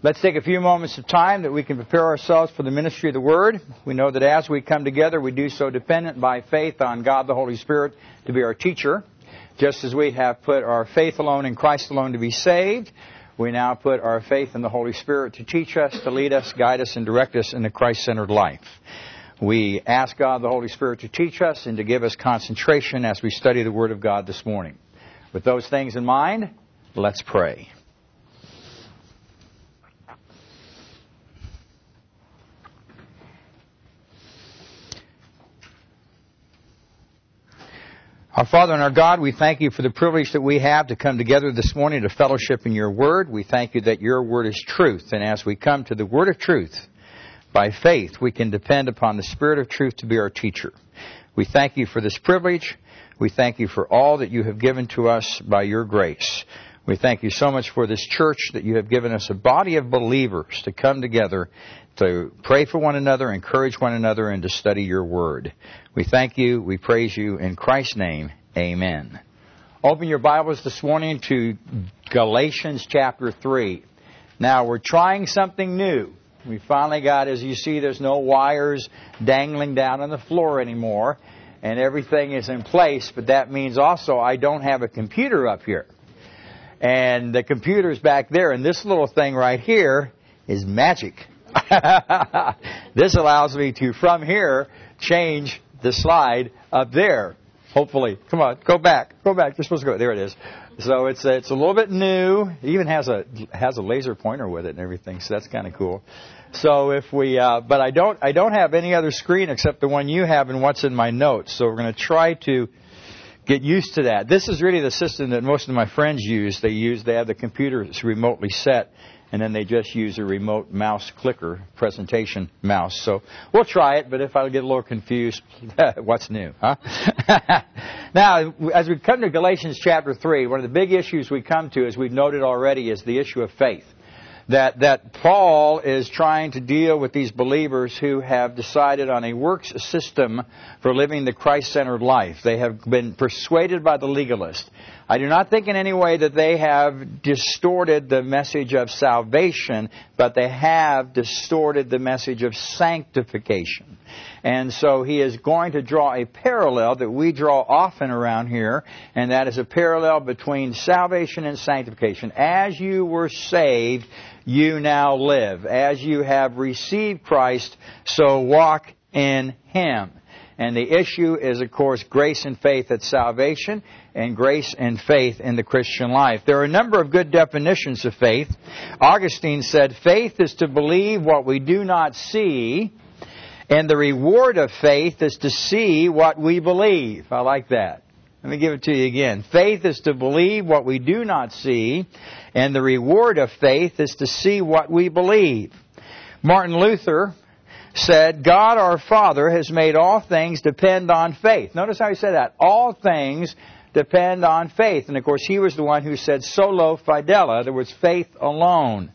Let's take a few moments of time that we can prepare ourselves for the ministry of the Word. We know that as we come together, we do so dependent by faith on God the Holy Spirit to be our teacher. Just as we have put our faith alone in Christ alone to be saved, we now put our faith in the Holy Spirit to teach us, to lead us, guide us, and direct us in the Christ-centered life. We ask God the Holy Spirit to teach us and to give us concentration as we study the Word of God this morning. With those things in mind, let's pray. Our Father and our God, we thank you for the privilege that we have to come together this morning to fellowship in your Word. We thank you that your Word is truth. And as we come to the Word of truth, by faith, we can depend upon the Spirit of truth to be our teacher. We thank you for this privilege. We thank you for all that you have given to us by your grace. We thank you so much for this church that you have given us a body of believers to come together to pray for one another, encourage one another, and to study your Word. We thank you, we praise you, in Christ's name, amen. Open your Bibles this morning to Galatians chapter 3. Now, we're trying something new. We finally got, as you see, there's no wires dangling down on the floor anymore, and everything is in place, but that means also I don't have a computer up here. And the computer's back there, and this little thing right here is magic. This allows me to, from here, change the slide up there. Hopefully. Come on, go back. Go back. You're supposed to go. There it is. So it's a little bit new. It even has a laser pointer with it and everything, so that's kind of cool. So if we, but I don't have any other screen except the one you have and what's in my notes. So we're going to try to get used to that. This is really the system that most of my friends use. They have the computers remotely set, and then they just use a remote mouse clicker, presentation mouse. So we'll try it, but if I get a little confused, what's new, huh? Now, as we come to Galatians chapter 3, one of the big issues we come to, as we've noted already, is the issue of faith. That Paul is trying to deal with these believers who have decided on a works system for living the Christ-centered life. They have been persuaded by the legalist. I do not think in any way that they have distorted the message of salvation, but they have distorted the message of sanctification. And so he is going to draw a parallel that we draw often around here, and that is a parallel between salvation and sanctification. As you were saved, you now live. As you have received Christ, so walk in Him. And the issue is, of course, grace and faith at salvation and grace and faith in the Christian life. There are a number of good definitions of faith. Augustine said, faith is to believe what we do not see, and the reward of faith is to see what we believe. I like that. Let me give it to you again. Faith is to believe what we do not see, and the reward of faith is to see what we believe. Martin Luther said, God our Father has made all things depend on faith. Notice how he said that. All things depend on faith. And of course, he was the one who said solo fidel, in other words, faith alone.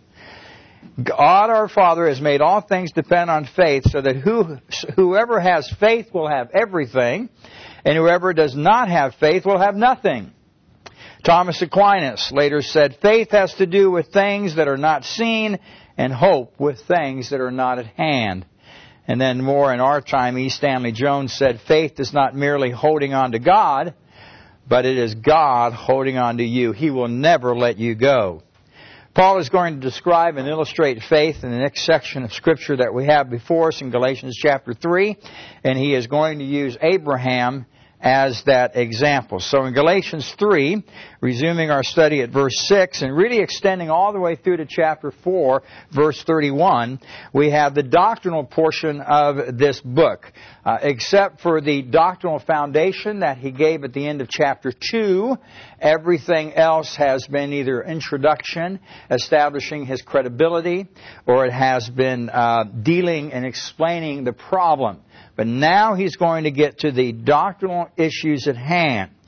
God our Father has made all things depend on faith, so that whoever has faith will have everything, and whoever does not have faith will have nothing. Thomas Aquinas later said, faith has to do with things that are not seen, and hope with things that are not at hand. And then more in our time, E. Stanley Jones said, faith is not merely holding on to God, but it is God holding on to you. He will never let you go. Paul is going to describe and illustrate faith in the next section of Scripture that we have before us in Galatians chapter 3, and he is going to use Abraham as that example. So in Galatians 3, resuming our study at verse 6 and really extending all the way through to chapter 4, verse 31, we have the doctrinal portion of this book. Except for the doctrinal foundation that he gave at the end of chapter 2, everything else has been either introduction, establishing his credibility, or it has been dealing and explaining the problem. But now he's going to get to the doctrinal issues at hand.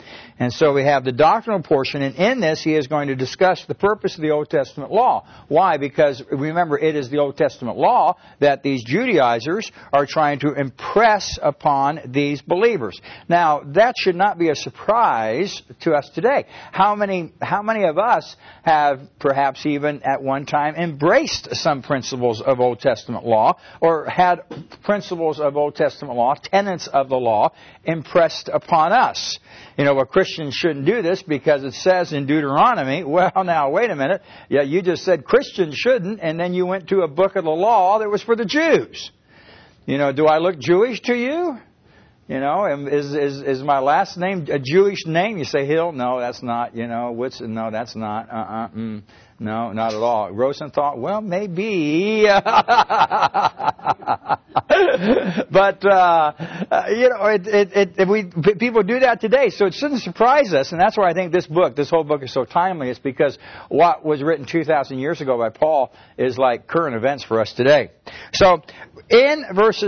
And so we have the doctrinal portion, and in this he is going to discuss the purpose of the Old Testament law. Why? Because remember, it is the Old Testament law that these Judaizers are trying to impress upon these believers. Now, that should not be a surprise to us today. How many of us have perhaps even at one time embraced some principles of Old Testament law, or had principles of Old Testament law, tenets of the law, impressed upon us? You know, well, Christians shouldn't do this because it says in Deuteronomy. Well, now, wait a minute. Yeah, you just said Christians shouldn't, and then you went to a book of the law that was for the Jews. You know, do I look Jewish to you? You know, is my last name a Jewish name? You say Hill? No, that's not. You know, no, that's not. No, not at all. Rosenthal? Well, maybe. But you know, people do that today, so it shouldn't surprise us, and that's why I think this whole book is so timely. It's because what was written 2,000 years ago by Paul is like current events for us today. So, in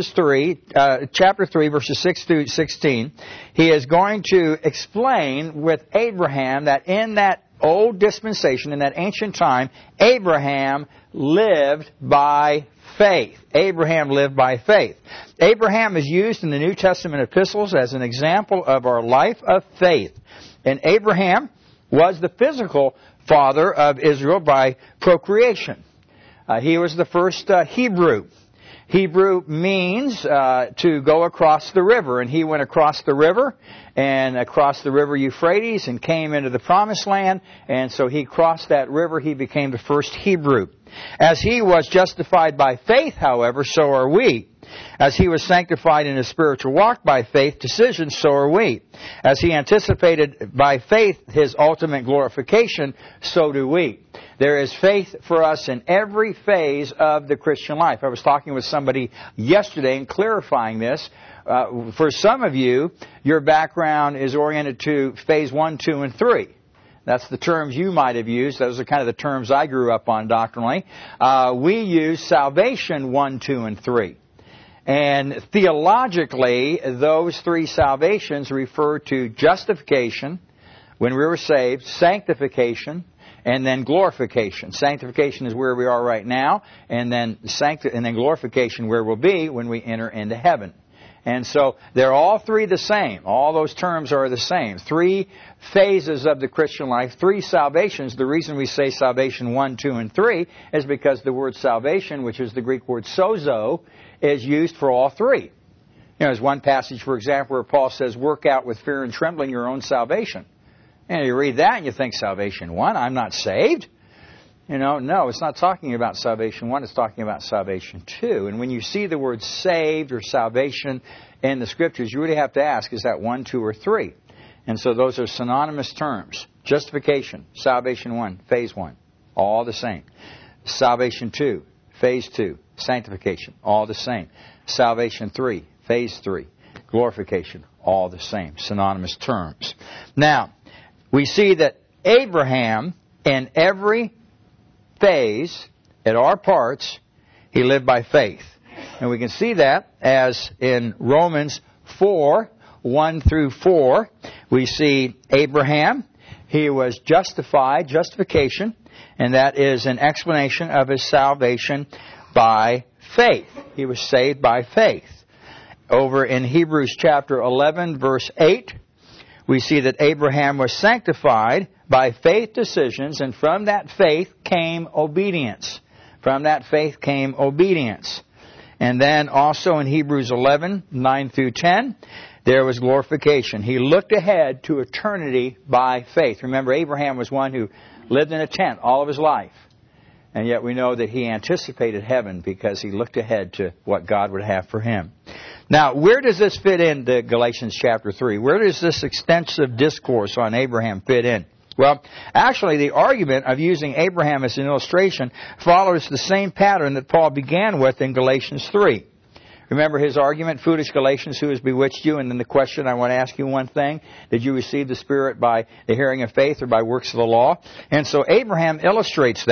chapter 3, verses 6 through 16, he is going to explain with Abraham that in that old dispensation, in that ancient time, Abraham lived by faith. Abraham lived by faith. Abraham is used in the New Testament epistles as an example of our life of faith. And Abraham was the physical father of Israel by procreation. He was the first Hebrew. Hebrew means to go across the river, and he went across the river Euphrates and came into the Promised Land, and so he crossed that river. He became the first Hebrew. As he was justified by faith, however, so are we. As he was sanctified in his spiritual walk by faith decisions, so are we. As he anticipated by faith his ultimate glorification, so do we. There is faith for us in every phase of the Christian life. I was talking with somebody yesterday and clarifying this. For some of you, your background is oriented to phase 1, 2, and 3. That's the terms you might have used. Those are kind of the terms I grew up on doctrinally. We use salvation 1, 2, and 3. And theologically, those three salvations refer to justification, when we were saved, sanctification, and then glorification. Sanctification is where we are right now, and then glorification where we'll be when we enter into heaven. And so they're all three the same. All those terms are the same. 3 phases of the Christian life, 3 salvations. The reason we say salvation 1, 2, and 3 is because the word salvation, which is the Greek word sozo, is used for all 3. You know, there's one passage, for example, where Paul says, work out with fear and trembling your own salvation. And you read that and you think, salvation 1, I'm not saved? You know, no, it's not talking about salvation 1, it's talking about salvation 2. And when you see the word saved or salvation in the Scriptures, you really have to ask, is that 1, 2, or 3? And so those are synonymous terms. Justification, salvation 1, phase 1, all the same. Salvation 2, phase 2, sanctification, all the same. Salvation 3, phase 3, glorification, all the same, synonymous terms. Now, we see that Abraham, in every phase, at our parts, he lived by faith. And we can see that as in Romans 4, 1 through 4, we see Abraham, he was justified, justification, and that is an explanation of his salvation by faith. He was saved by faith. Over in Hebrews chapter 11, verse 8, we see that Abraham was sanctified by faith decisions, and from that faith came obedience. From that faith came obedience. And then also in Hebrews 11, 9 through 10, there was glorification. He looked ahead to eternity by faith. Remember, Abraham was one who lived in a tent all of his life. And yet we know that he anticipated heaven because he looked ahead to what God would have for him. Now, where does this fit into Galatians chapter 3? Where does this extensive discourse on Abraham fit in? Well, actually, the argument of using Abraham as an illustration follows the same pattern that Paul began with in Galatians 3. Remember his argument, foolish Galatians, who has bewitched you? And then the question, I want to ask you one thing. Did you receive the Spirit by the hearing of faith or by works of the law? And so Abraham illustrates that.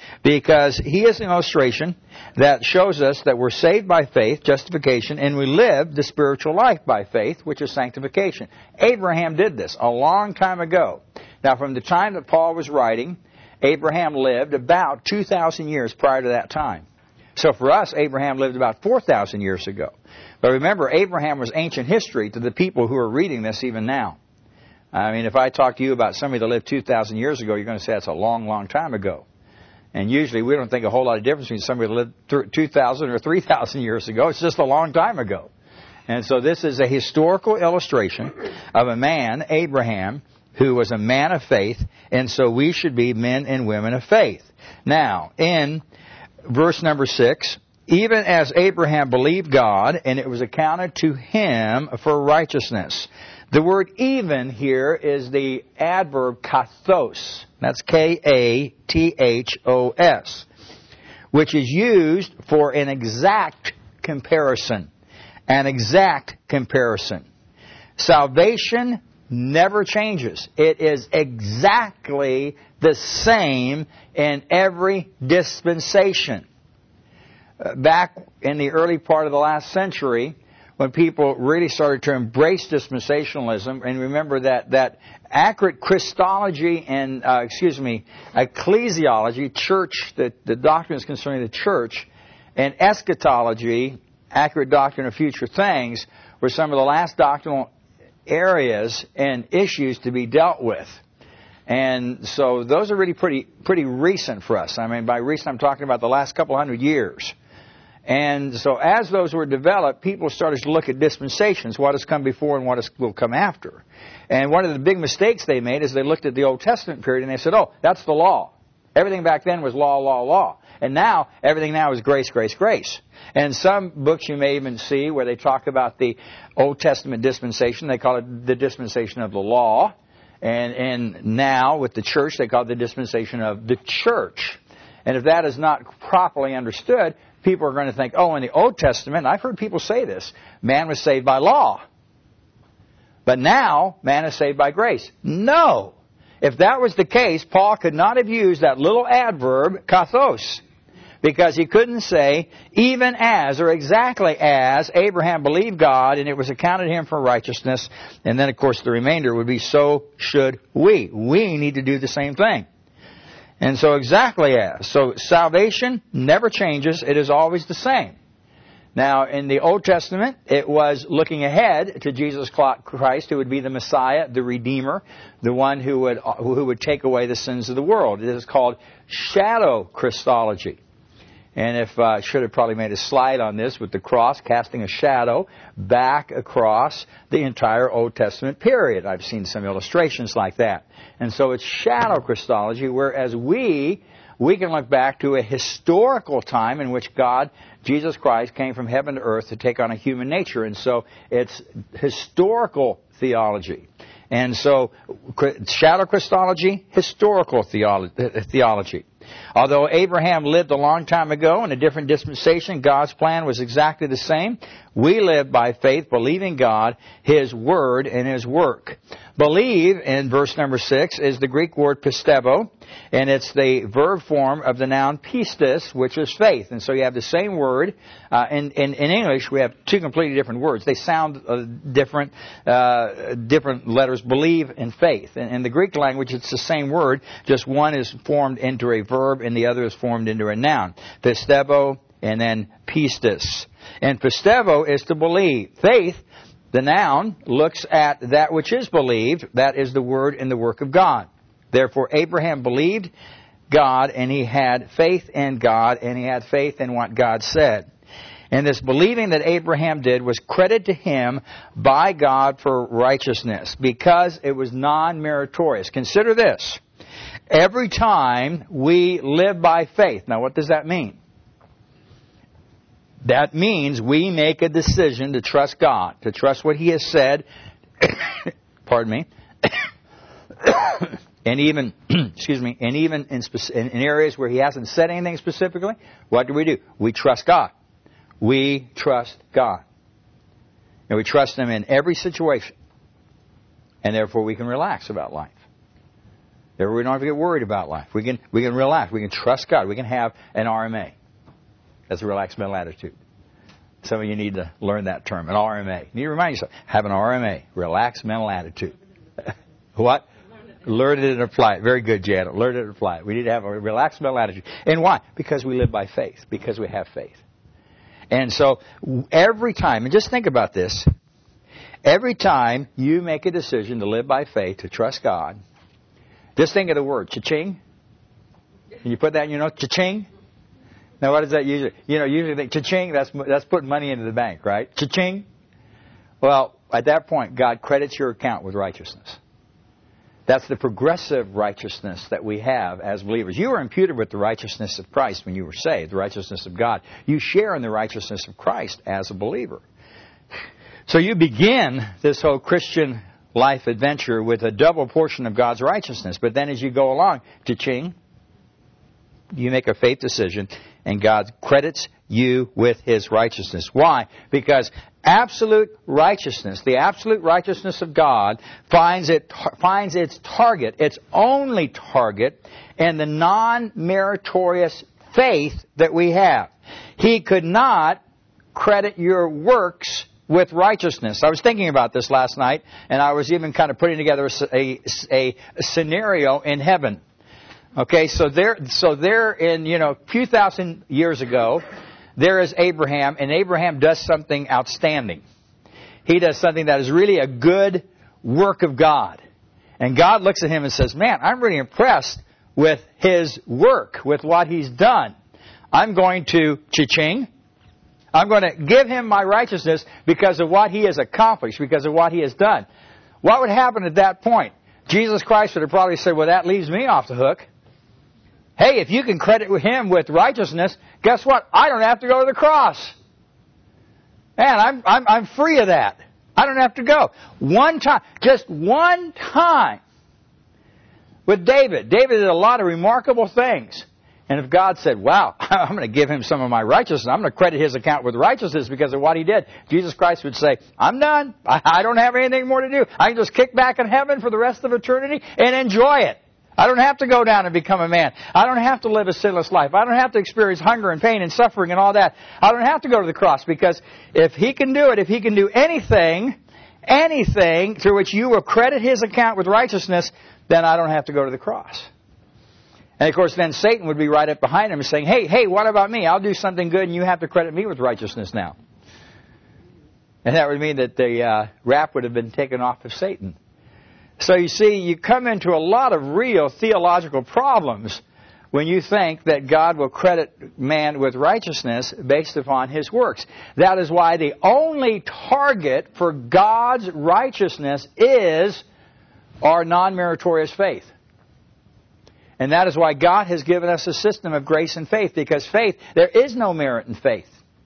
because he is an illustration that shows us that we're saved by faith, justification, and we live the spiritual life by faith, which is sanctification. Abraham did this a long time ago. Now, from the time that Paul was writing, Abraham lived about 2,000 years prior to that time. So for us, Abraham lived about 4,000 years ago. But remember, Abraham was ancient history to the people who are reading this even now. I mean, if I talk to you about somebody that lived 2,000 years ago, you're going to say that's a long, long time ago. And usually we don't think a whole lot of difference between somebody that lived 2,000 or 3,000 years ago. It's just a long time ago. And so this is a historical illustration of a man, Abraham, who was a man of faith, and so we should be men and women of faith. Now, in verse number 6, even as Abraham believed God, and it was accounted to him for righteousness. The word even here is the adverb kathos. That's Kathos, which is used for an exact comparison. An exact comparison. Salvation never changes. It is exactly the same in every dispensation. Back in the early part of the last century, when people really started to embrace dispensationalism, and remember that accurate Christology and, ecclesiology, church, the doctrines concerning the church, and eschatology, accurate doctrine of future things, were some of the last doctrinal areas and issues to be dealt with. And so those are really pretty recent for us. I mean, by recent, I'm talking about the last couple hundred years. And so as those were developed, people started to look at dispensations, what has come before and what will come after. And one of the big mistakes they made is they looked at the Old Testament period and they said, oh, that's the law. Everything back then was law, law, law. And now, everything now is grace, grace, grace. And some books you may even see where they talk about the Old Testament dispensation. They call it the dispensation of the law. And now, with the church, they call it the dispensation of the church. And if that is not properly understood, people are going to think, oh, in the Old Testament, and I've heard people say this, man was saved by law. But now, man is saved by grace. No! If that was the case, Paul could not have used that little adverb, kathos, because he couldn't say, even as, or exactly as, Abraham believed God, and it was accounted to him for righteousness. And then, of course, the remainder would be, so should we. We need to do the same thing. And so exactly as. So salvation never changes. It is always the same. Now, in the Old Testament, it was looking ahead to Jesus Christ, who would be the Messiah, the Redeemer, the one who would take away the sins of the world. It is called shadow Christology. And if I should have probably made a slide on this with the cross, casting a shadow back across the entire Old Testament period. I've seen some illustrations like that. And so it's shadow Christology, whereas we can look back to a historical time in which God, Jesus Christ, came from heaven to earth to take on a human nature. And so it's historical theology. And so shadow Christology, historical theology. Although Abraham lived a long time ago in a different dispensation, God's plan was exactly the same. We live by faith, believing God, His Word, and His work. Believe, in verse number 6, is the Greek word pistebo, and it's the verb form of the noun pistis, which is faith. And so you have the same word. In English, we have two completely different words. They sound different letters, believe and faith. In the Greek language, it's the same word, just one is formed into a verb and the other is formed into a noun. Pistebo and then pistis. And pistebo is to believe. Faith, the noun, looks at that which is believed. That is the word and the work of God. Therefore, Abraham believed God, and he had faith in God, and he had faith in what God said. And this believing that Abraham did was credited to him by God for righteousness, because it was non-meritorious. Consider this. Every time we live by faith. Now, what does that mean? That means we make a decision to trust God, to trust what He has said, pardon me, and even, and even in areas where He hasn't said anything specifically, what do? We trust God. We trust God. And we trust Him in every situation. And therefore we can relax about life. Therefore, we don't have to get worried about life. We can relax. We can trust God. We can have an RMA. That's a relaxed mental attitude. Some of you need to learn that term, an RMA. You need to remind yourself, have an RMA, relaxed mental attitude. What? Learn it and apply it. Very good, Janet. Learn it and apply it. We need to have a relaxed mental attitude. And why? Because we live by faith. Because we have faith. And so every time, and just think about this, every time you make a decision to live by faith, to trust God, just think of the word, cha-ching. Can you put that in your notes? Cha-ching? Now, what does that usually? Usually think cha-ching. That's putting money into the bank, right? Cha-ching. Well, at that point, God credits your account with righteousness. That's the progressive righteousness that we have as believers. You were imputed with the righteousness of Christ when you were saved, the righteousness of God. You share in the righteousness of Christ as a believer. So you begin this whole Christian life adventure with a double portion of God's righteousness. But then as you go along, cha-ching, you make a faith decision, and God credits you with His righteousness. Why? Because absolute righteousness, the absolute righteousness of God, finds its target, its only target, in the non-meritorious faith that we have. He could not credit your works with righteousness. I was thinking about this last night, and I was even kind of putting together a scenario in heaven. Okay, so there in, a few thousand years ago, there is Abraham, and Abraham does something outstanding. He does something that is really a good work of God. And God looks at him and says, man, I'm really impressed with his work, with what he's done. I'm going to, cha-ching, I'm going to give him my righteousness because of what he has accomplished, because of what he has done. What would happen at that point? Jesus Christ would have probably said, well, that leaves me off the hook. Hey, if you can credit him with righteousness, guess what? I don't have to go to the cross. Man, I'm free of that. I don't have to go. One time, just one time with David. David did a lot of remarkable things. And if God said, wow, I'm going to give him some of my righteousness, I'm going to credit his account with righteousness because of what he did, Jesus Christ would say, I'm done. I don't have anything more to do. I can just kick back in heaven for the rest of eternity and enjoy it. I don't have to go down and become a man. I don't have to live a sinless life. I don't have to experience hunger and pain and suffering and all that. I don't have to go to the cross because if He can do it, if He can do anything through which you will credit His account with righteousness, then I don't have to go to the cross. And of course then Satan would be right up behind him saying, hey, what about me? I'll do something good and you have to credit me with righteousness now. And that would mean that the rap would have been taken off of Satan. So you see, you come into a lot of real theological problems when you think that God will credit man with righteousness based upon his works. That is why the only target for God's righteousness is our non-meritorious faith. And that is why God has given us a system of grace and faith, because faith, there is no merit in faith.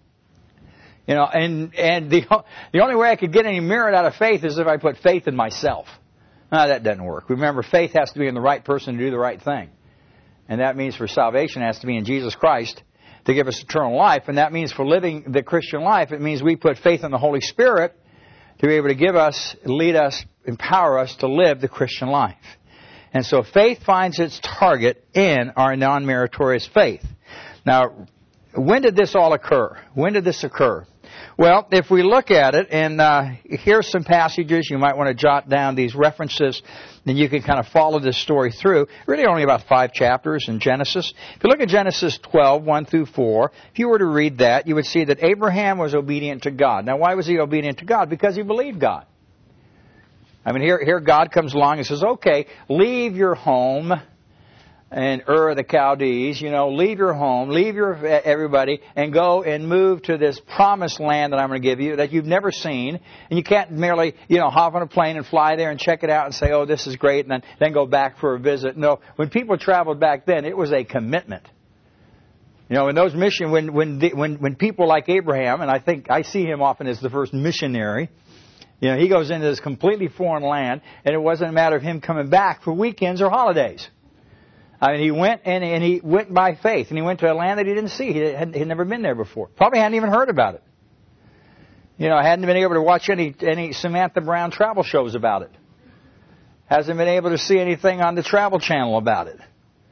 And the only way I could get any merit out of faith is if I put faith in myself. No, that doesn't work. Remember, faith has to be in the right person to do the right thing. And that means for salvation it has to be in Jesus Christ to give us eternal life. And that means for living the Christian life, it means we put faith in the Holy Spirit to be able to give us, lead us, empower us to live the Christian life. And so faith finds its target in our non-meritorious faith. Now, when did this all occur? When did this occur? Well, if we look at it, and here's some passages, you might want to jot down these references, then you can kind of follow this story through. Really only about 5 chapters in Genesis. If you look at Genesis 12, 1 through 4, if you were to read that, you would see that Abraham was obedient to God. Now, why was he obedient to God? Because he believed God. I mean, here God comes along and says, okay, leave your home in Ur of the Chaldees, leave your home, leave your everybody, and go and move to this promised land that I'm going to give you that you've never seen. And you can't merely, hop on a plane and fly there and check it out and say, oh, this is great, and then go back for a visit. No, when people traveled back then, it was a commitment. In those missions, when people like Abraham, and I see him often as the first missionary, he goes into this completely foreign land, and it wasn't a matter of him coming back for weekends or holidays. I mean, he went and he went by faith, and he went to a land that he didn't see. He had never been there before. Probably hadn't even heard about it. Hadn't been able to watch any Samantha Brown travel shows about it. Hasn't been able to see anything on the Travel Channel about it.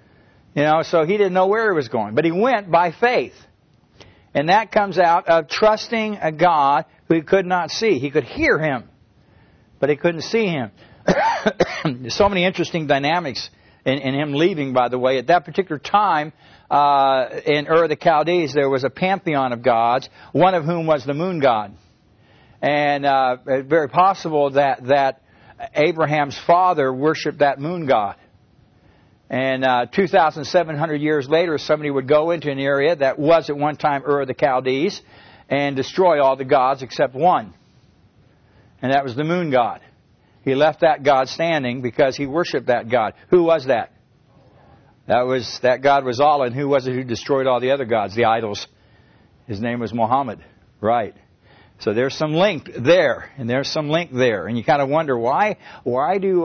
So he didn't know where he was going. But he went by faith. And that comes out of trusting a God who he could not see. He could hear Him, but he couldn't see Him. There's so many interesting dynamics in him leaving, by the way. At that particular time, in Ur of the Chaldees, there was a pantheon of gods, one of whom was the moon god. And it's very possible that Abraham's father worshipped that moon god. And 2,700 years later, somebody would go into an area that was at one time Ur of the Chaldees and destroy all the gods except one. And that was the moon god. He left that god standing because he worshipped that god. Who was that? That god was Allah. And who was it who destroyed all the other gods, the idols? His name was Muhammad. Right. So there's some link there, and there's some link there. And you kind of wonder, why do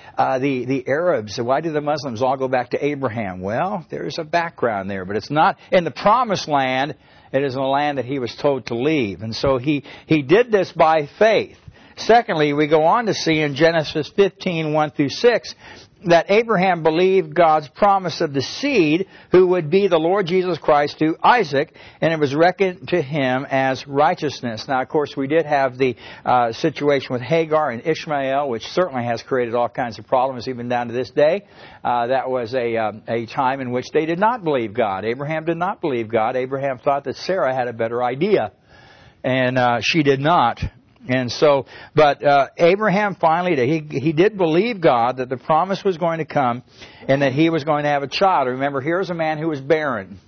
the Arabs, why do the Muslims all go back to Abraham? Well, there's a background there, but it's not in the promised land. It is in the land that he was told to leave. And so he did this by faith. Secondly, we go on to see in Genesis 15, 1 through 6, that Abraham believed God's promise of the seed who would be the Lord Jesus Christ to Isaac, and it was reckoned to him as righteousness. Now, of course, we did have the situation with Hagar and Ishmael, which certainly has created all kinds of problems even down to this day. That was a time in which they did not believe God. Abraham did not believe God. Abraham thought that Sarah had a better idea, and she did not. And so, but Abraham finally, he did believe God that the promise was going to come and that he was going to have a child. Remember, here's a man who was barren.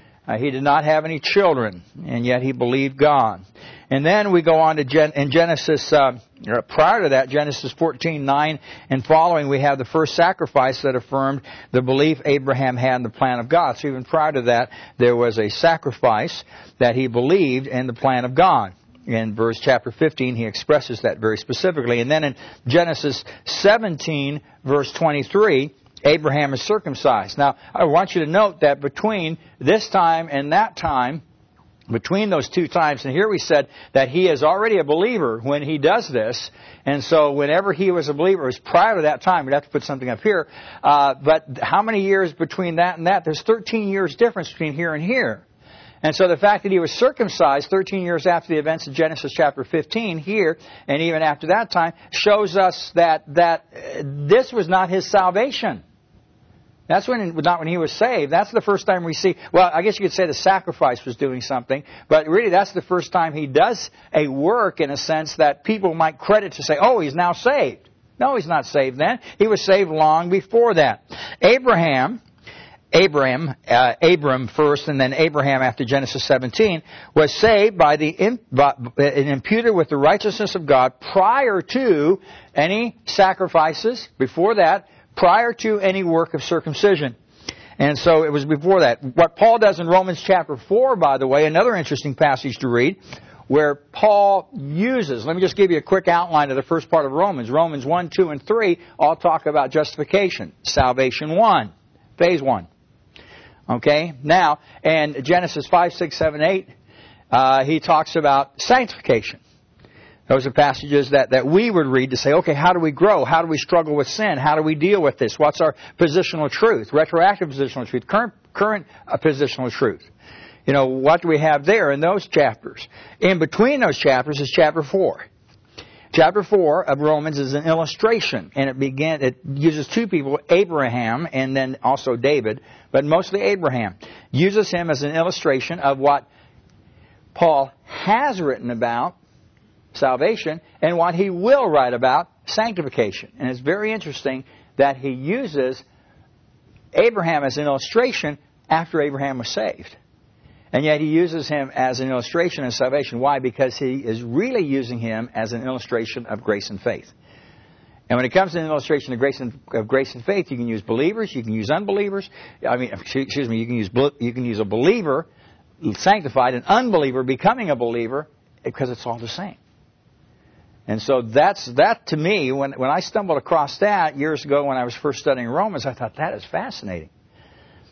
He did not have any children, and yet he believed God. And then we go on to in Genesis, prior to that, Genesis 14:9 and following, we have the first sacrifice that affirmed the belief Abraham had in the plan of God. So even prior to that, there was a sacrifice that he believed in the plan of God. In chapter 15, he expresses that very specifically. And then in Genesis 17, verse 23, Abraham is circumcised. Now, I want you to note that between this time and that time, between those two times, and here we said that he is already a believer when he does this. And so whenever he was a believer, it was prior to that time. We'd have to put something up here. But how many years between that and that? There's 13 years difference between here and here. And so the fact that he was circumcised 13 years after the events of Genesis chapter 15 here, and even after that time, shows us that this was not his salvation. That's not when he was saved. That's the first time we see, well, I guess you could say the sacrifice was doing something, but really that's the first time he does a work in a sense that people might credit to say, oh, he's now saved. No, he's not saved then. He was saved long before that. Abram first, and then Abraham after Genesis 17, was saved and imputed with the righteousness of God prior to any sacrifices, before that, prior to any work of circumcision. And so it was before that. What Paul does in Romans chapter 4, by the way, another interesting passage to read, where Paul uses, let me just give you a quick outline of the first part of Romans. Romans 1, 2, and 3 all talk about justification. Salvation 1, phase 1. Okay, now, in Genesis 5, 6, 7, 8, he talks about sanctification. Those are passages that we would read to say, okay, how do we grow? How do we struggle with sin? How do we deal with this? What's our positional truth? Retroactive positional truth, current positional truth. You know, what do we have there in those chapters? In between those chapters is chapter 4. Chapter 4 of Romans is an illustration, and it uses two people, Abraham and then also David, but mostly Abraham. Uses him as an illustration of what Paul has written about salvation and what he will write about sanctification. And it's very interesting that he uses Abraham as an illustration after Abraham was saved. And yet he uses him as an illustration of salvation. Why? Because he is really using him as an illustration of grace and faith. And when it comes to an illustration of grace and faith, you can use believers, you can use unbelievers. You can use a believer sanctified, an unbeliever becoming a believer, because it's all the same. And so that to me, when I stumbled across that years ago when I was first studying Romans, I thought that is fascinating.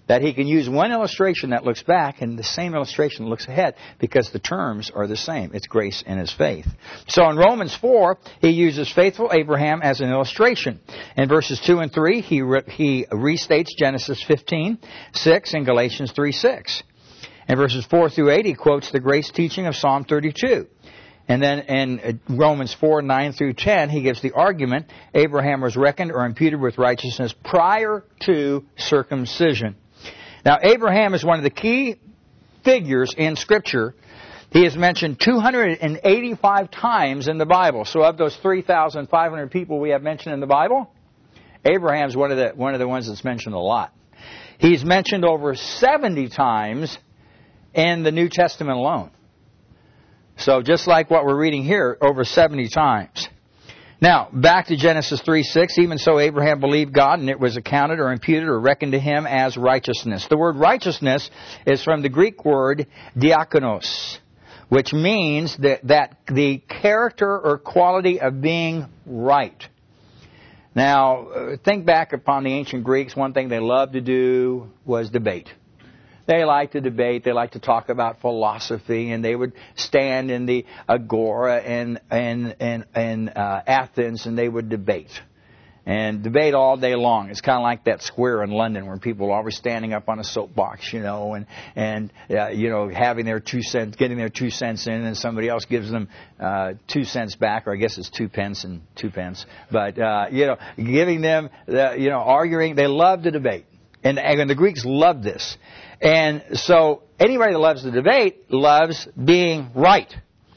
That he can use one illustration that looks back and the same illustration that looks ahead because the terms are the same. It's grace and his faith. So in Romans 4, he uses faithful Abraham as an illustration. In verses 2 and 3, he restates Genesis 15:6 and Galatians 3:6. In verses 4 through 8, he quotes the grace teaching of Psalm 32. And then in Romans 4:9 through 10, he gives the argument Abraham was reckoned or imputed with righteousness prior to circumcision. Now, Abraham is one of the key figures in Scripture. He is mentioned 285 times in the Bible. So of those 3,500 people we have mentioned in the Bible, Abraham's one of the ones that's mentioned a lot. He's mentioned over 70 times in the New Testament alone. So just like what we're reading here, over 70 times. Now, back to Genesis 3:6. Even so, Abraham believed God, and it was accounted or imputed or reckoned to him as righteousness. The word righteousness is from the Greek word diakonos, which means that the character or quality of being right. Now, think back upon the ancient Greeks. One thing they loved to do was debate. They like to debate. They like to talk about philosophy, and they would stand in the agora in Athens, and they would debate all day long. It's kind of like that square in London where people are always standing up on a soapbox, and having their 2 cents, getting their 2 cents in, and somebody else gives them 2 cents back, or I guess it's 2 pence and 2 pence. But giving them, arguing. They love to debate, and the Greeks loved this. And so anybody that loves the debate loves being right.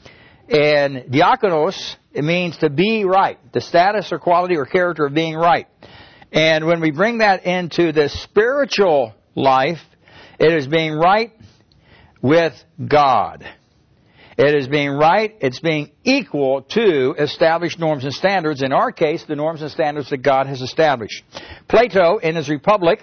And diakonos, it means to be right, the status or quality or character of being right. And when we bring that into the spiritual life, it is being right with God. It is being right, it's being equal to established norms and standards. In our case, the norms and standards that God has established. Plato, in his Republic,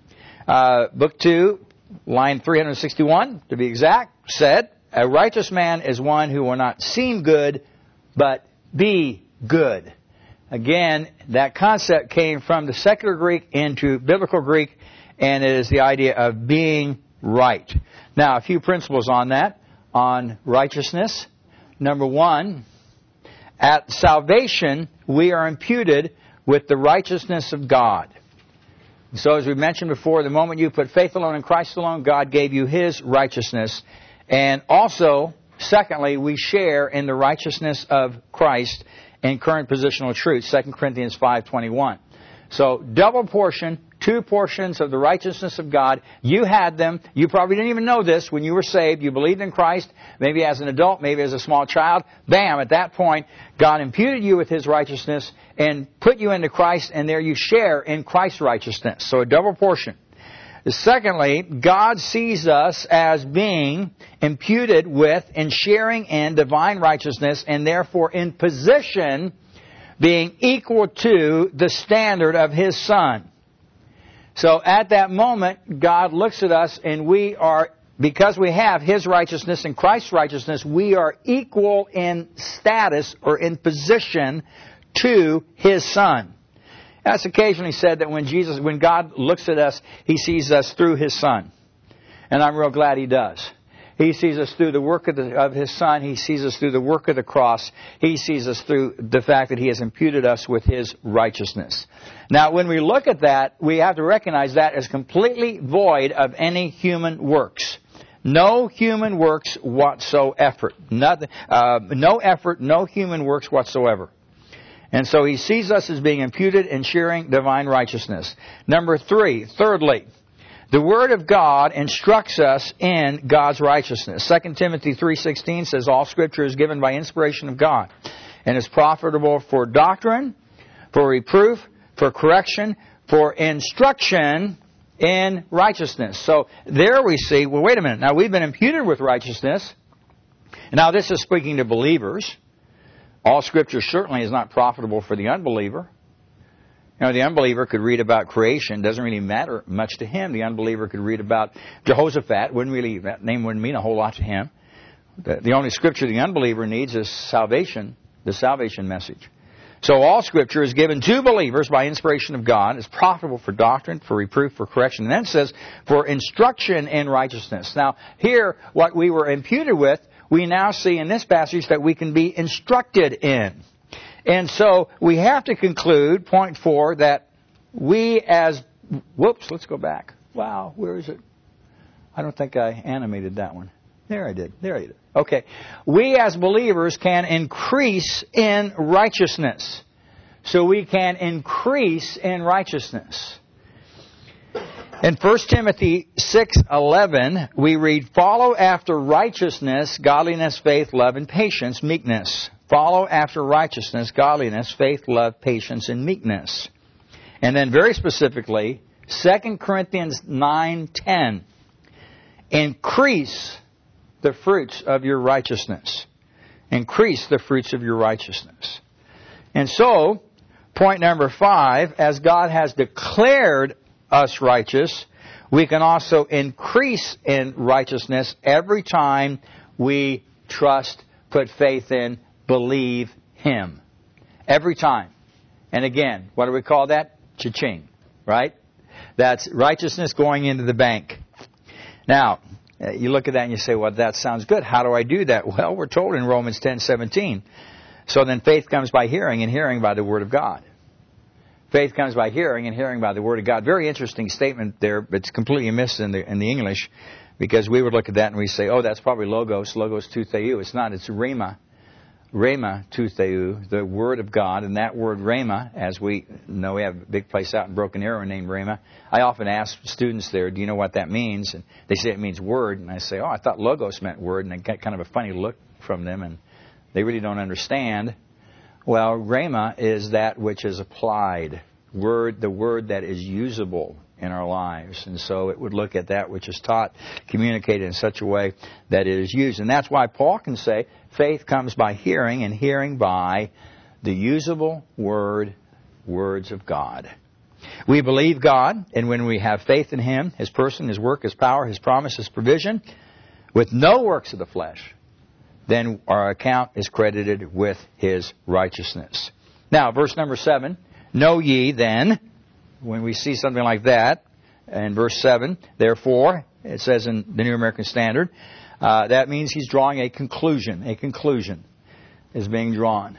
Book 2, line 361, to be exact, said, a righteous man is one who will not seem good, but be good. Again, that concept came from the secular Greek into biblical Greek, and it is the idea of being right. Now, a few principles on that, on righteousness. Number one, at salvation, we are imputed with the righteousness of God. So as we mentioned before, the moment you put faith alone in Christ alone, God gave you His righteousness. And also, secondly, we share in the righteousness of Christ in current positional truth, 2 Corinthians 5:21. So, double portion, 2 portions of the righteousness of God. You had them. You probably didn't even know this when you were saved. You believed in Christ, maybe as an adult, maybe as a small child. Bam, at that point, God imputed you with His righteousness and put you into Christ, and there you share in Christ's righteousness. So a double portion. Secondly, God sees us as being imputed with and sharing in divine righteousness, and therefore in position being equal to the standard of His Son. So at that moment, God looks at us, and we are, because we have His righteousness and Christ's righteousness, we are equal in status or in position to His Son. That's occasionally said that when God looks at us, He sees us through His Son. And I'm real glad He does. He sees us through the work of His Son. He sees us through the work of the cross. He sees us through the fact that He has imputed us with His righteousness. Now, when we look at that, we have to recognize that as completely void of any human works. No human works whatsoever. No effort, no human works whatsoever. And so He sees us as being imputed and sharing divine righteousness. Number 3, thirdly, the Word of God instructs us in God's righteousness. 2 Timothy 3:16 says, all Scripture is given by inspiration of God and is profitable for doctrine, for reproof, for correction, for instruction in righteousness. So there we see, well, wait a minute. Now we've been imputed with righteousness. Now this is speaking to believers. All Scripture certainly is not profitable for the unbeliever. You know, the unbeliever could read about creation. Doesn't really matter much to him. The unbeliever could read about Jehoshaphat. That name wouldn't mean a whole lot to him. The only Scripture the unbeliever needs is salvation, the salvation message. So all Scripture is given to believers by inspiration of God. It's profitable for doctrine, for reproof, for correction. And then it says, for instruction in righteousness. Now, here, what we were imputed with, we now see in this passage that we can be instructed in. And so we have to conclude, point 4, that we as... Whoops, let's go back. Wow, where is it? I don't think I animated that one. There I did. Okay. We as believers can increase in righteousness. So we can increase in righteousness. In 1 Timothy 6:11, we read, follow after righteousness, godliness, faith, love, and patience, meekness. Follow after righteousness, godliness, faith, love, patience, and meekness. And then very specifically, 2 Corinthians 9:10, increase the fruits of your righteousness. Increase the fruits of your righteousness. And so, point number 5, as God has declared us righteous, we can also increase in righteousness every time we trust, put faith in, believe Him. Every time. And again, what do we call that? Cha-ching. Right? That's righteousness going into the bank. Now, you look at that and you say, well, that sounds good. How do I do that? Well, we're told in Romans 10:17. So then faith comes by hearing, and hearing by the Word of God. Faith comes by hearing, and hearing by the Word of God. Very interesting statement there, but it's completely missed in the English, because we would look at that and we say, oh, that's probably logos tou theou. It's not. It's rhema. Rhema tou theou, the Word of God. And that word rhema, as we know, we have a big place out in Broken Arrow named Rhema. I often ask students there, do you know what that means? And they say it means word. And I say, oh, I thought logos meant word. And I get kind of a funny look from them, and they really don't understand. Well, rhema is that which is applied. The word that is usable in our lives. And so it would look at that which is taught, communicated in such a way that it is used. And that's why Paul can say faith comes by hearing, and hearing by the usable words of God. We believe God, and when we have faith in Him, His person, His work, His power, His promise, His provision, with no works of the flesh, then our account is credited with His righteousness. Now, verse number 7, know ye then, when we see something like that, in verse 7, therefore, it says in the New American Standard, that means he's drawing a conclusion. A conclusion is being drawn.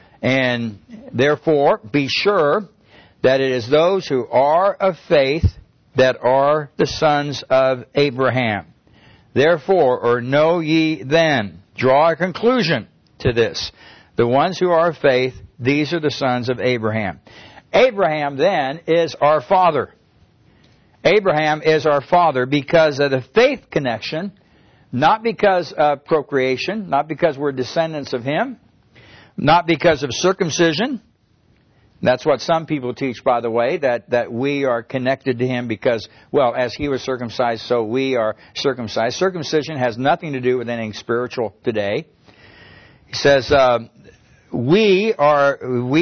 And therefore, be sure that it is those who are of faith that are the sons of Abraham. Therefore, or know ye then, draw a conclusion to this. The ones who are of faith, these are the sons of Abraham. Abraham then is our father. Abraham is our father because of the faith connection, not because of procreation, not because we're descendants of him, not because of circumcision. That's what some people teach, by the way, that we are connected to him because, well, as he was circumcised, so we are circumcised. Circumcision has nothing to do with anything spiritual today. He says, we are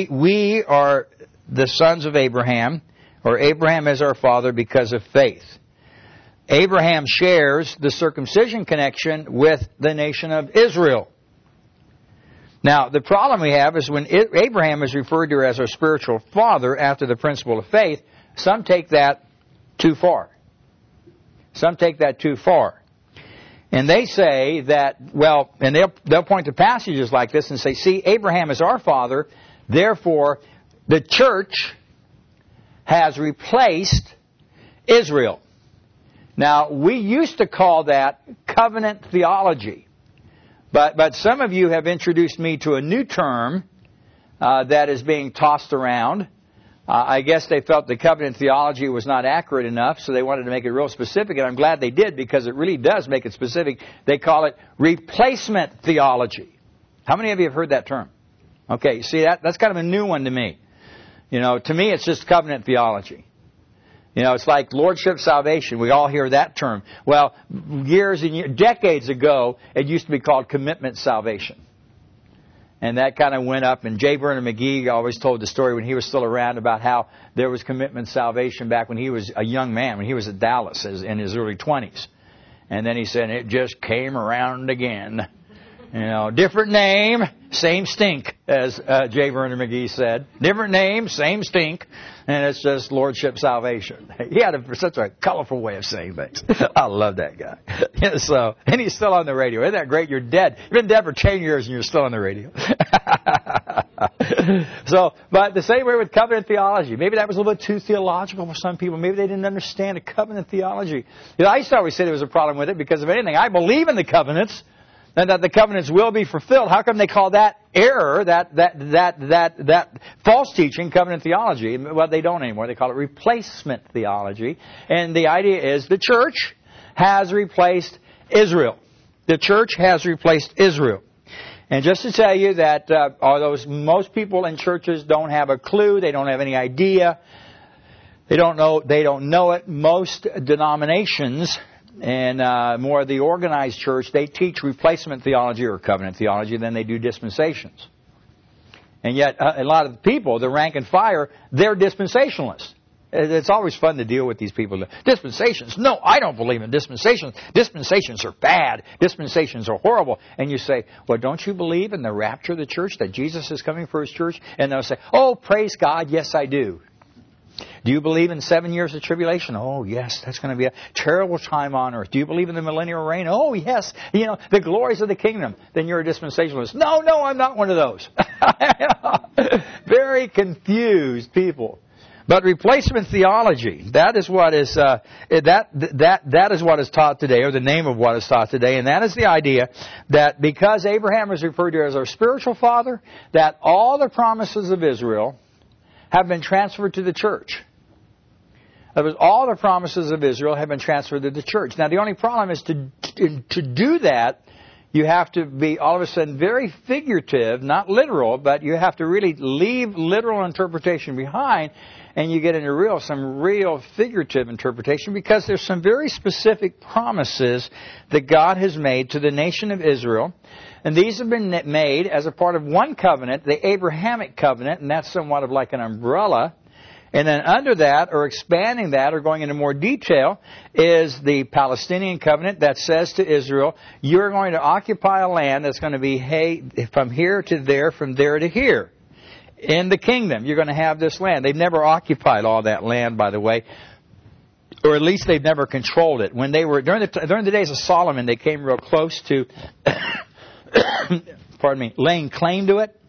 the sons of Abraham, or Abraham is our father because of faith. Abraham shares the circumcision connection with the nation of Israel. Now, the problem we have is when Abraham is referred to as our spiritual father after the principle of faith, some take that too far. Some take that too far. And they say that, well, and they'll point to passages like this and say, see, Abraham is our father, therefore the church has replaced Israel. Now, we used to call that covenant theology. But some of you have introduced me to a new term that is being tossed around. I guess they felt the covenant theology was not accurate enough, so they wanted to make it real specific, and I'm glad they did because it really does make it specific. They call it replacement theology. How many of you have heard that term? Okay, see, that's kind of a new one to me. You know, to me it's just covenant theology. You know, it's like lordship salvation. We all hear that term. Well, decades ago, it used to be called commitment salvation. And that kind of went up. And J. Vernon McGee always told the story when he was still around about how there was commitment salvation back when he was a young man, when he was at Dallas in his early 20s. And then he said, it just came around again. You know, different name, same stink. as J. Vernon McGee said. Different name, same stink, and it's just Lordship Salvation. He had such a colorful way of saying things. I love that guy. So, and he's still on the radio. Isn't that great? You're dead. You've been dead for 10 years and you're still on the radio. So, but the same way with covenant theology. Maybe that was a little bit too theological for some people. Maybe they didn't understand a covenant theology. I used to always say there was a problem with it because of anything. I believe in the covenants and that the covenants will be fulfilled. How come they call that error, that false teaching, covenant theology? Well, they don't anymore. They call it replacement theology. And the idea is the church has replaced Israel. The church has replaced Israel. And just to tell you that although most people in churches don't have a clue, they don't have any idea, they don't know it, most denominations and more of the organized church, they teach replacement theology or covenant theology than they do dispensations. And yet a lot of the people, the rank and file, they're dispensationalists. It's always fun to deal with these people. Dispensations. No, I don't believe in dispensations. Dispensations are bad. Dispensations are horrible. And you say, well, don't you believe in the rapture of the church, that Jesus is coming for His church? And they'll say, oh, praise God, yes, I do. Do you believe in 7 years of tribulation? Oh, yes, that's going to be a terrible time on earth. Do you believe in the millennial reign? Oh, yes, the glories of the kingdom. Then you're a dispensationalist. No, I'm not one of those. Very confused people. But replacement theology, that is what is that is what is taught today, or the name of what is taught today, and that is the idea that because Abraham is referred to as our spiritual father, that all the promises of Israel have been transferred to the church. All the promises of Israel have been transferred to the church. Now, the only problem is to do that, you have to be all of a sudden very figurative, not literal, but you have to really leave literal interpretation behind, and you get into some real figurative interpretation, because there's some very specific promises that God has made to the nation of Israel. And these have been made as a part of one covenant, the Abrahamic covenant, and that's somewhat of like an umbrella. And then under that, or expanding that, or going into more detail, is the Palestinian covenant that says to Israel, you're going to occupy a land that's going to be from here to there, from there to here. In the kingdom, you're going to have this land. They've never occupied all that land, by the way, or at least they've never controlled it. When they were during the days of Solomon, they came real close to, laying claim to it.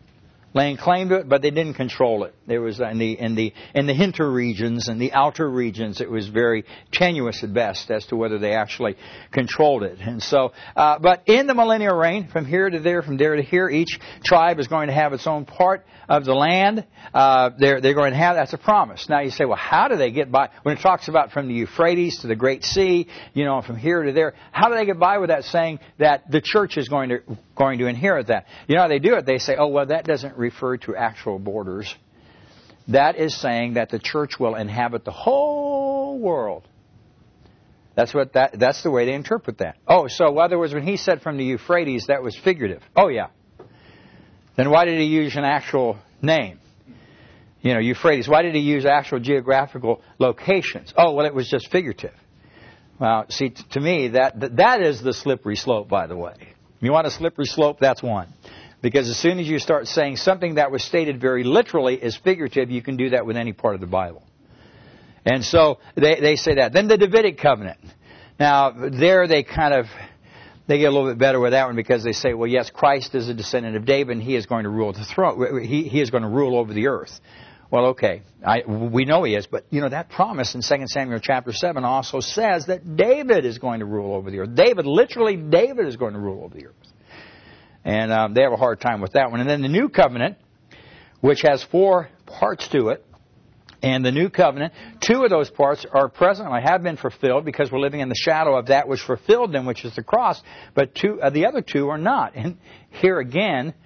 But they didn't control it. There was in the hinter regions and the outer regions, it was very tenuous at best as to whether they actually controlled it. And so, but in the millennial reign, from here to there, from there to here, each tribe is going to have its own part of the land. They're going to have, that's a promise. Now you say, well, how do they get by? When it talks about from the Euphrates to the Great Sea, from here to there, how do they get by with that, saying that the church is going to inherit that? You know how they do it? They say, oh, well, that doesn't refer to actual borders. That is saying that the church will inhabit the whole world. That's the way they interpret that. Oh, so in other words, when he said from the Euphrates, that was figurative. Oh, yeah. Then why did he use an actual name? Euphrates. Why did he use actual geographical locations? Oh, well, it was just figurative. Well, see, to me, that is the slippery slope, by the way. You want a slippery slope? That's one. Because as soon as you start saying something that was stated very literally is figurative, you can do that with any part of the Bible. And so they say that. Then the Davidic covenant. Now, there they get a little bit better with that one, because they say, well, yes, Christ is a descendant of David, and He is going to rule the throne. He is going to rule over the earth. Well, okay, we know He is, but that promise in 2 Samuel chapter 7 also says that David is going to rule over the earth. David is going to rule over the earth. And they have a hard time with that one. And then the New Covenant, which has 4 parts to it. And the New Covenant, 2 of those parts are presently have been fulfilled, because we're living in the shadow of that which fulfilled them, which is the cross. But the other 2 are not. And here again,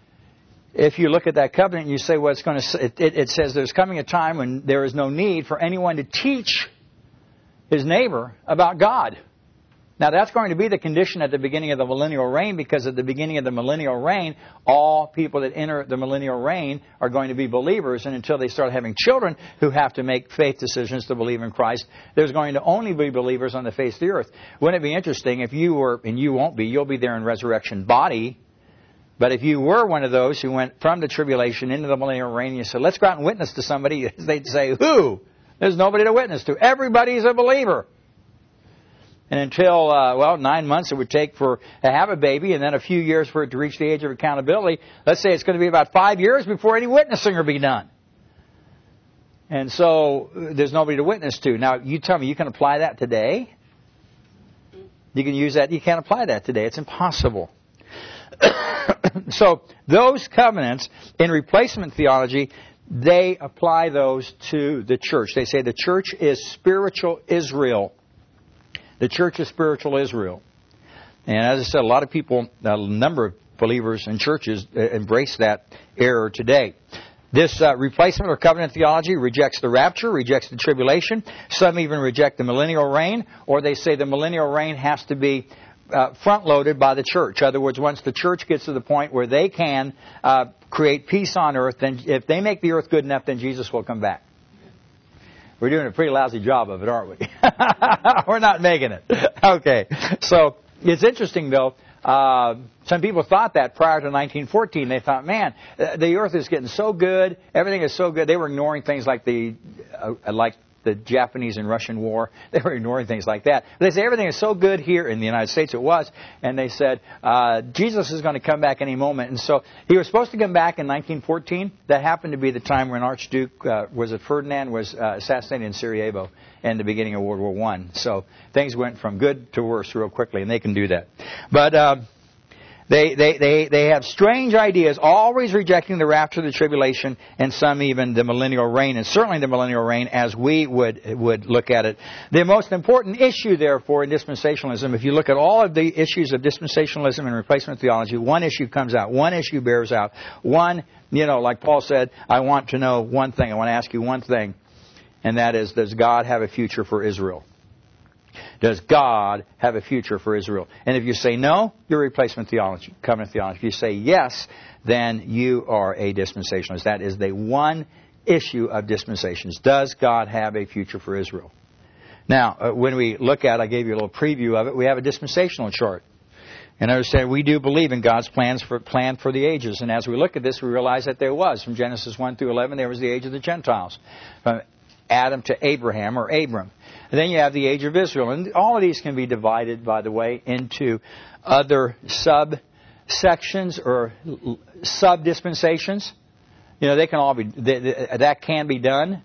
if you look at that covenant and you say, well, it says there's coming a time when there is no need for anyone to teach his neighbor about God. Now, that's going to be the condition at the beginning of the millennial reign, because at the beginning of the millennial reign, all people that enter the millennial reign are going to be believers. And until they start having children who have to make faith decisions to believe in Christ, there's going to only be believers on the face of the earth. Wouldn't it be interesting if you were, and you won't be, you'll be there in resurrection body, But if you were one of those who went from the tribulation into the millennial reign, and you said, let's go out and witness to somebody, they'd say, who? There's nobody to witness to. Everybody's a believer. And until, 9 months it would take to have a baby, and then a few years for it to reach the age of accountability. Let's say it's going to be about 5 years before any witnessing will be done. And so there's nobody to witness to. Now, you tell me, you can apply that today? You can use that. You can't apply that today. It's impossible. So those covenants in replacement theology, they apply those to the church. They say the church is spiritual Israel. The church is spiritual Israel. And as I said, a lot of people, a number of believers in churches embrace that error today. This replacement or covenant theology rejects the rapture, rejects the tribulation. Some even reject the millennial reign, or they say the millennial reign has to be front-loaded by the church. In other words, once the church gets to the point where they can create peace on earth, then if they make the earth good enough, then Jesus will come back. We're doing a pretty lousy job of it, aren't we? We're not making it. Okay. So it's interesting, though. Some people thought that prior to 1914. They thought, man, the earth is getting so good. Everything is so good. They were ignoring things like the Japanese and Russian war. They were ignoring things like that. They say everything is so good here in the United States. It was. And they said, Jesus is going to come back any moment. And so he was supposed to come back in 1914. That happened to be the time when Archduke, Ferdinand was assassinated in Sarajevo in the beginning of World War I. So things went from good to worse real quickly, and they can do that. But They have strange ideas, always rejecting the rapture, the tribulation, and some even the millennial reign, and certainly the millennial reign as we would look at it. The most important issue, therefore, in dispensationalism, if you look at all of the issues of dispensationalism and replacement theology, one issue comes out, one issue bears out. One, like Paul said, I want to know one thing, I want to ask you one thing, and that is, does God have a future for Israel? Does God have a future for Israel? And if you say no, you're replacement theology, covenant theology. If you say yes, then you are a dispensationalist. That is the one issue of dispensations. Does God have a future for Israel? Now, when we look at, I gave you a little preview of it, we have a dispensational chart. And understand, we do believe in God's plan for the ages. And as we look at this, we realize that there was, from Genesis 1 through 11, there was the age of the Gentiles. From Adam to Abraham or Abram. And then you have the age of Israel. And all of these can be divided, by the way, into other subsections or sub-dispensations. They can all be, that can be done.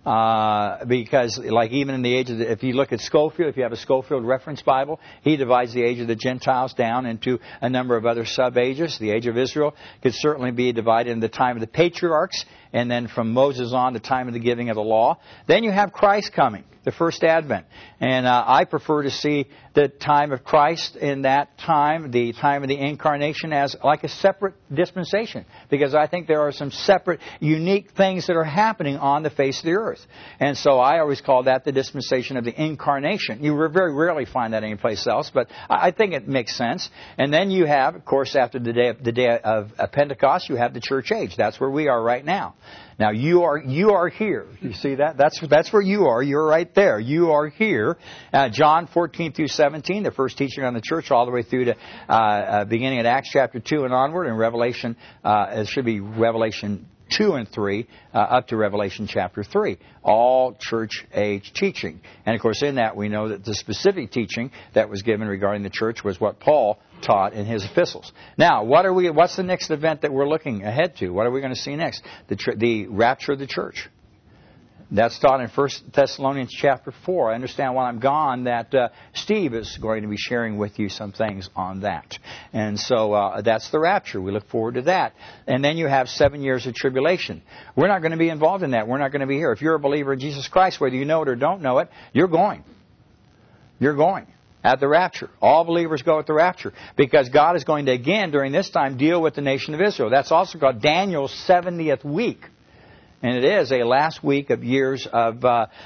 Because, like even in the age of if you look at Scofield, if you have a Scofield reference Bible, he divides the age of the Gentiles down into a number of other sub-ages. The age of Israel could certainly be divided in the time of the patriarchs, and then from Moses on, the time of the giving of the law. Then you have Christ coming, the first advent. And I prefer to see the time of Christ in that time, the time of the incarnation, as like a separate dispensation. Because I think there are some separate, unique things that are happening on the face of the earth. And so I always call that the dispensation of the incarnation. You very rarely find that anyplace else, but I think it makes sense. And then you have, of course, after the day of Pentecost, you have the church age. That's where we are right now. Now you are here. You see that? That's where you are. You're right there. You are here. John 14 through 17, the first teaching on the church, all the way through to beginning at Acts chapter 2 and onward, and Revelation. It should be Revelation 2 and 3 up to Revelation chapter 3. All church age teaching. And of course in that we know that the specific teaching that was given regarding the church was what Paul taught in his epistles. Now, what's the next event that we're looking ahead to? What are we going to see next? The rapture of the church. That's taught in 1 Thessalonians chapter 4. I understand while I'm gone that Steve is going to be sharing with you some things on that. And so that's the rapture. We look forward to that. And then you have 7 years of tribulation. We're not going to be involved in that. We're not going to be here. If you're a believer in Jesus Christ, whether you know it or don't know it, you're going. You're going at the rapture. All believers go at the rapture. Because God is going to, again, during this time, deal with the nation of Israel. That's also called Daniel's 70th week. And it is a last week of years of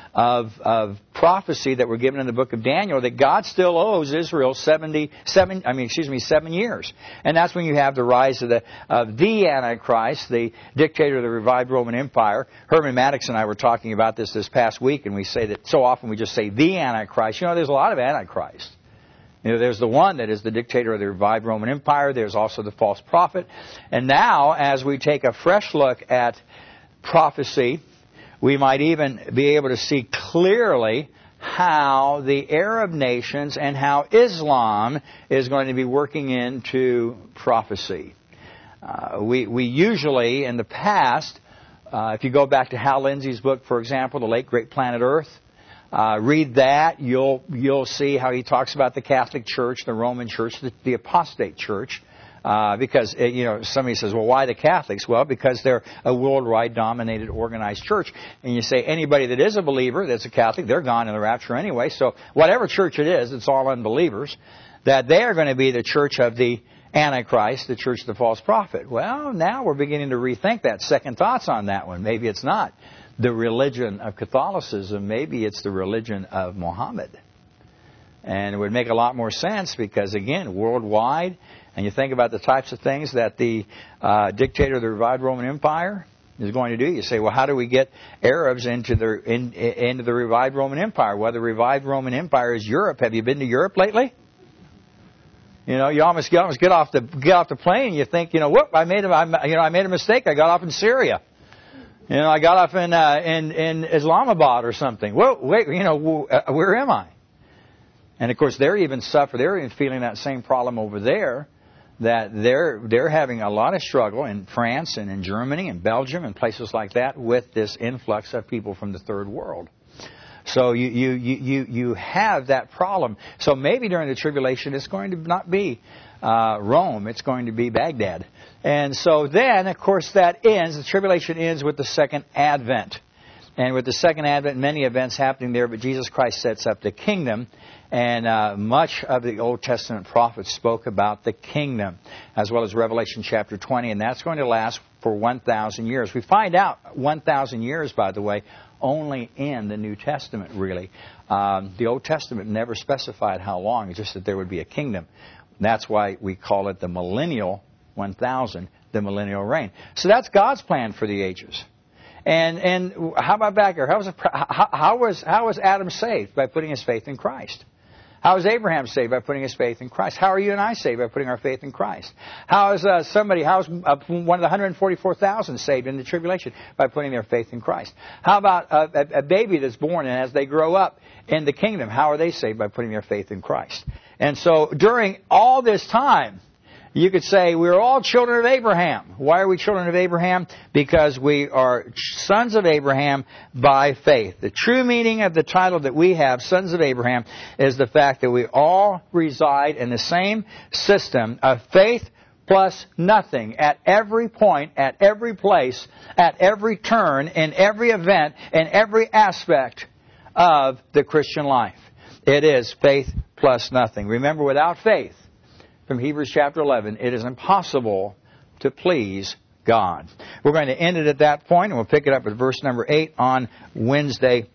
prophecy that were given in the book of Daniel that God still owes Israel 7 years. And that's when you have the rise of the Antichrist, the dictator of the revived Roman Empire. Herman Maddox and I were talking about this past week, and we say that so often we just say the Antichrist. There's a lot of Antichrist. There's the one that is the dictator of the revived Roman Empire. There's also the false prophet. And now, as we take a fresh look at prophecy, we might even be able to see clearly how the Arab nations and how Islam is going to be working into prophecy. We usually, in the past, if you go back to Hal Lindsey's book, for example, The Late Great Planet Earth, read that. You'll see how he talks about the Catholic Church, the Roman Church, the apostate church. Because, somebody says, well, why the Catholics? Well, because they're a worldwide dominated organized church. And you say anybody that is a believer that's a Catholic, they're gone in the rapture anyway. So whatever church it is, it's all unbelievers, that they are going to be the church of the Antichrist, the church of the false prophet. Well, now we're beginning to rethink that. Second thoughts on that one. Maybe it's not the religion of Catholicism. Maybe it's the religion of Muhammad. And it would make a lot more sense because, again, worldwide, and you think about the types of things that the dictator of the revived Roman Empire is going to do. You say, well, how do we get Arabs into the revived Roman Empire? Well, the revived Roman Empire is Europe. Have you been to Europe lately? You almost get off the plane and you think, whoop, I made a mistake. I got off in Syria. I got off in Islamabad or something. Whoa, wait, where am I? And of course, they're even feeling that same problem over there, that they're having a lot of struggle in France and in Germany and Belgium and places like that with this influx of people from the third world. So you have that problem. So maybe during the tribulation, it's going to not be Rome, it's going to be Baghdad. And so then, of course, the tribulation ends with the second advent. And with the second advent, many events happening there, but Jesus Christ sets up the kingdom. And much of the Old Testament prophets spoke about the kingdom, as well as Revelation chapter 20. And that's going to last for 1,000 years. We find out 1,000 years, by the way, only in the New Testament, really. The Old Testament never specified how long, it's just that there would be a kingdom. That's why we call it the millennial 1,000, the millennial reign. So that's God's plan for the ages. And how about back here? How was Adam saved? By putting his faith in Christ. How is Abraham saved? By putting his faith in Christ. How are you and I saved? By putting our faith in Christ. How is one of the 144,000 saved in the tribulation? By putting their faith in Christ. How about a baby that's born, and as they grow up in the kingdom, how are they saved? By putting their faith in Christ. And so during all this time, you could say we're all children of Abraham. Why are we children of Abraham? Because we are sons of Abraham by faith. The true meaning of the title that we have, Sons of Abraham, is the fact that we all reside in the same system of faith plus nothing at every point, at every place, at every turn, in every event, in every aspect of the Christian life. It is faith plus nothing. Remember, without faith, from Hebrews chapter 11, it is impossible to please God. We're going to end it at that point, and we'll pick it up at verse number 8 on Wednesday